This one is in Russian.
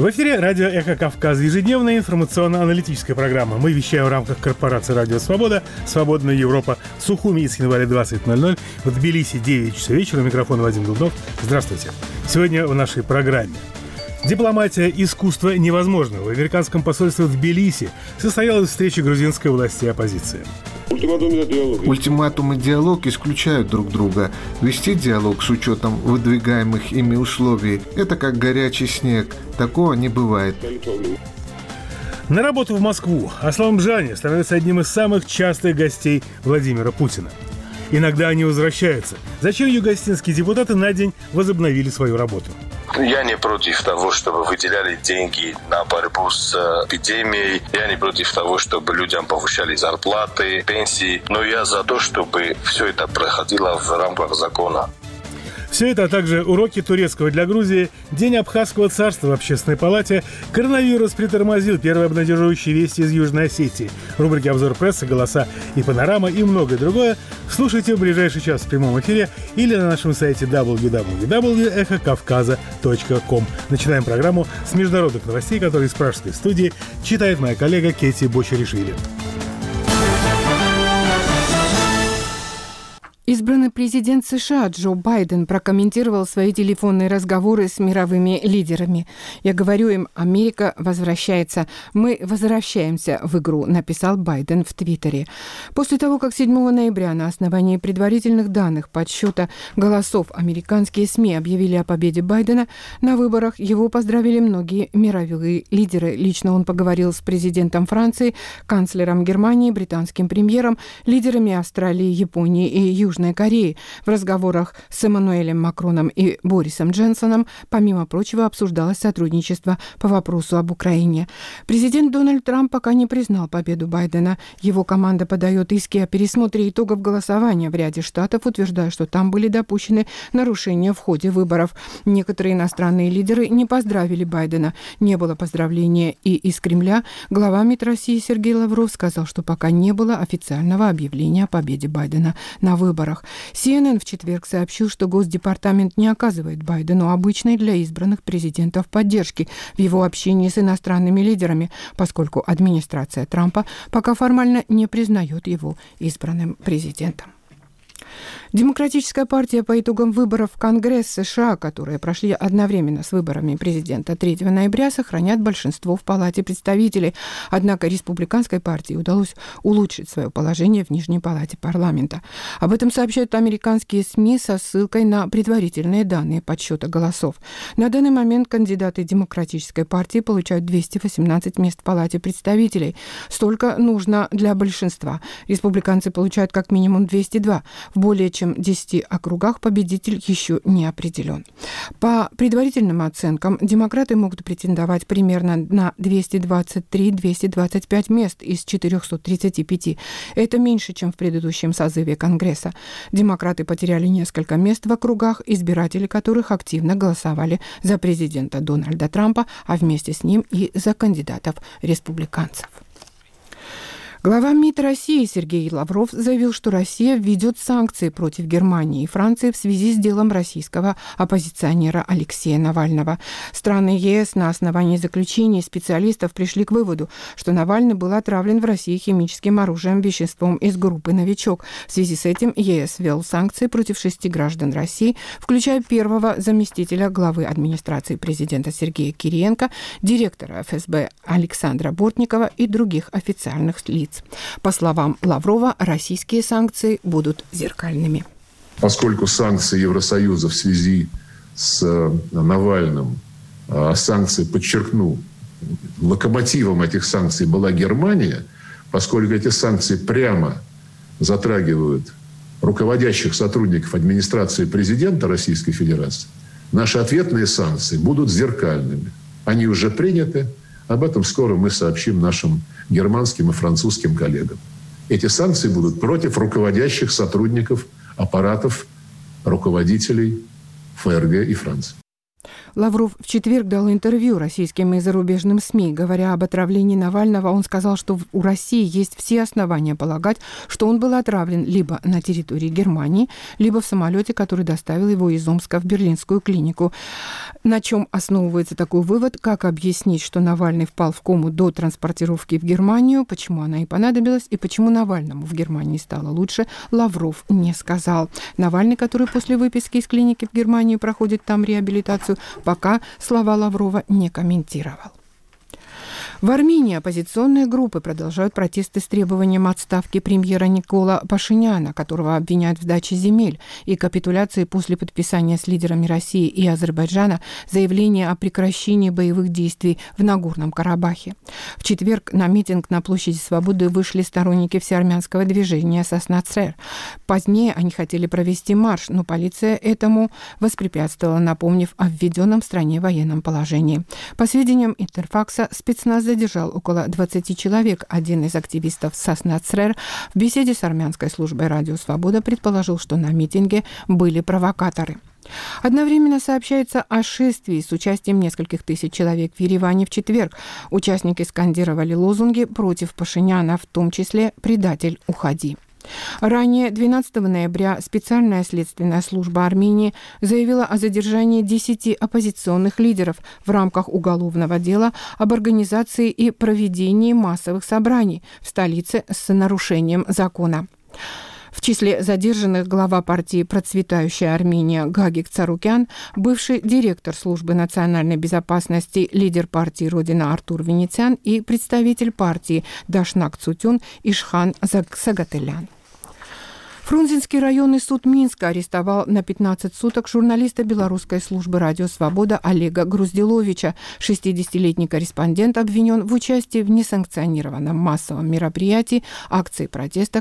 В эфире радио «Эхо Кавказа», ежедневная информационно-аналитическая программа. Мы вещаем в рамках корпорации «Радио Свобода», «Свободная Европа», в Сухуми из января 20:00, в Тбилиси 9 часов вечера. Микрофон Вадим Дубнов. Здравствуйте. Сегодня в нашей программе. Дипломатия искусства невозможного. В американском посольстве в Тбилиси состоялась встреча грузинской власти и оппозиции. Ультиматум и диалог исключают друг друга. Вести диалог с учетом выдвигаемых ими условий – это как горячий снег. Такого не бывает. На работу в Москву Аслан Бжани становится одним из самых частых гостей Владимира Путина. Иногда они возвращаются. Зачем югостинские депутаты на день возобновили свою работу? Я не против того, чтобы выделяли деньги на борьбу с эпидемией. Я не против того, чтобы людям повышали зарплаты, пенсии. Но я за то, чтобы все это проходило в рамках закона. Все это, а также уроки турецкого для Грузии, День Абхазского царства в Общественной палате, коронавирус притормозил, первые обнадеживающие вести из Южной Осетии, рубрики «Обзор прессы», «Голоса» и «Панорама» и многое другое слушайте в ближайший час в прямом эфире или на нашем сайте www.echokavkaza.com. Начинаем программу с международных новостей, которые из пражской студии читает моя коллега Кетти Бочаришвили. Избранный президент США Джо Байден прокомментировал свои телефонные разговоры с мировыми лидерами. «Я говорю им, Америка возвращается. Мы возвращаемся в игру», написал Байден в Твиттере. После того, как 7 ноября на основании предварительных данных подсчета голосов американские СМИ объявили о победе Байдена, на выборах его поздравили многие мировые лидеры. Лично он поговорил с президентом Франции, канцлером Германии, британским премьером, лидерами Австралии, Японии и Южной Кореи. В разговорах с Эммануэлем Макроном и Борисом Джонсоном, помимо прочего, обсуждалось сотрудничество по вопросу об Украине. Президент Дональд Трамп пока не признал победу Байдена. Его команда подает иски о пересмотре итогов голосования в ряде штатов, утверждая, что там были допущены нарушения в ходе выборов. Некоторые иностранные лидеры не поздравили Байдена. Не было поздравления и из Кремля. Глава МИД России Сергей Лавров сказал, что пока не было официального объявления о победе Байдена на выборах. CNN в четверг сообщил, что Госдепартамент не оказывает Байдену обычной для избранных президентов поддержки в его общении с иностранными лидерами, поскольку администрация Трампа пока формально не признает его избранным президентом. Демократическая партия по итогам выборов в Конгресс США, которые прошли одновременно с выборами президента 3 ноября, сохранят большинство в Палате представителей. Однако республиканской партии удалось улучшить свое положение в Нижней палате парламента. Об этом сообщают американские СМИ со ссылкой на предварительные данные подсчета голосов. На данный момент кандидаты Демократической партии получают 218 мест в Палате представителей. Столько нужно для большинства. Республиканцы получают как минимум 202. В более чем 10 округах победитель еще не определен. По предварительным оценкам, демократы могут претендовать примерно на 223-225 мест из 435. Это меньше, чем в предыдущем созыве Конгресса. Демократы потеряли несколько мест в округах, избиратели которых активно голосовали за президента Дональда Трампа, а вместе с ним и за кандидатов-республиканцев. Глава МИД России Сергей Лавров заявил, что Россия введет санкции против Германии и Франции в связи с делом российского оппозиционера Алексея Навального. Страны ЕС на основании заключений специалистов пришли к выводу, что Навальный был отравлен в России химическим оружием, веществом из группы «Новичок». В связи с этим ЕС ввел санкции против 6 граждан России, включая первого заместителя главы администрации президента Сергея Кириенко, директора ФСБ Александра Бортникова и других официальных лиц. По словам Лаврова, российские санкции будут зеркальными. Поскольку санкции Евросоюза в связи с Навальным, санкции, подчеркну, локомотивом этих санкций была Германия, поскольку эти санкции прямо затрагивают руководящих сотрудников администрации президента Российской Федерации, наши ответные санкции будут зеркальными. Они уже приняты. Об этом скоро мы сообщим нашим германским и французским коллегам. Эти санкции будут против руководящих сотрудников аппаратов руководителей ФРГ и Франции. Лавров в четверг дал интервью российским и зарубежным СМИ. Говоря об отравлении Навального, он сказал, что у России есть все основания полагать, что он был отравлен либо на территории Германии, либо в самолете, который доставил его из Омска в берлинскую клинику. На чем основывается такой вывод? Как объяснить, что Навальный впал в кому до транспортировки в Германию, почему она и понадобилась, и почему Навальному в Германии стало лучше, Лавров не сказал. Навальный, который после выписки из клиники в Германию проходит там реабилитацию, пока слова Лаврова не комментировал. В Армении оппозиционные группы продолжают протесты с требованием отставки премьера Никола Пашиняна, которого обвиняют в сдаче земель, и капитуляции после подписания с лидерами России и Азербайджана заявления о прекращении боевых действий в Нагорном Карабахе. В четверг на митинг на площади Свободы вышли сторонники всеармянского движения «Саснацрер». Позднее они хотели провести марш, но полиция этому воспрепятствовала, напомнив о введенном в стране военном положении. По сведениям Интерфакса, спецназ задержал около 20 человек. Один из активистов Саснацрер в беседе с армянской службой «Радио Свобода» предположил, что на митинге были провокаторы. Одновременно сообщается о шествии с участием нескольких тысяч человек в Ереване в четверг. Участники скандировали лозунги против Пашиняна, в том числе «Предатель, уходи». Ранее, 12 ноября, специальная следственная служба Армении заявила о задержании 10 оппозиционных лидеров в рамках уголовного дела об организации и проведении массовых собраний в столице с нарушением закона. В числе задержанных глава партии «Процветающая Армения» Гагик Царукян, бывший директор службы национальной безопасности, лидер партии «Родина» Артур Венециан и представитель партии Дашнак Цутюн Ишхан Сагателян. Фрунзенский районный суд Минска арестовал на 15 суток журналиста белорусской службы «Радио Свобода» Олега Груздиловича. 60-летний корреспондент обвинен в участии в несанкционированном массовом мероприятии акции протеста,